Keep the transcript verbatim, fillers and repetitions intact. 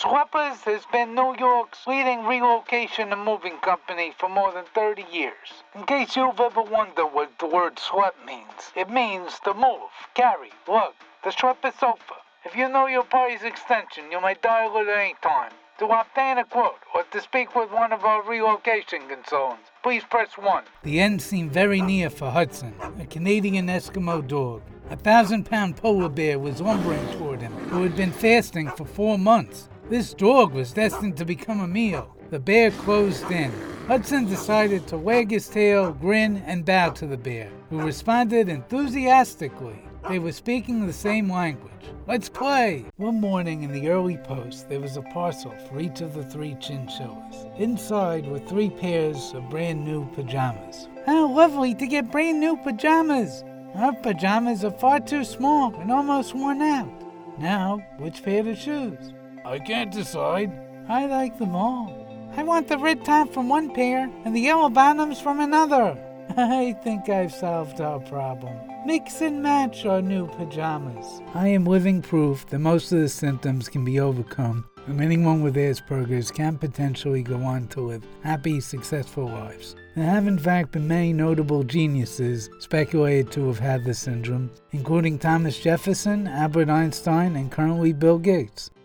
Schweppes has been New York's leading relocation and moving company for more than thirty years. In case you've ever wondered what the word Schwepp means, it means to move, carry, lug. The Schweppes sofa. If you know your party's extension, you may dial it at any time. To obtain a quote or to speak with one of our relocation consultants, please press one. The end seemed very near for Hudson, a Canadian Eskimo dog. A thousand-pound polar bear was lumbering toward him, who had been fasting for four months. This dog was destined to become a meal. The bear closed in. Hudson decided to wag his tail, grin, and bow to the bear, who responded enthusiastically. They were speaking the same language. Let's play! One morning in the early post, there was a parcel for each of the three chinchillas. Inside were three pairs of brand new pajamas. How lovely to get brand new pajamas! Our pajamas are far too small and almost worn out. Now, which pair to choose? I can't decide. I like them all. I want the red top from one pair and the yellow bottoms from another. I think I've solved our problem. Mix and match our new pajamas. I am living proof that most of the symptoms can be overcome, and anyone with Asperger's can potentially go on to live happy, successful lives. There have in fact been many notable geniuses speculated to have had the syndrome, including Thomas Jefferson, Albert Einstein, and currently Bill Gates.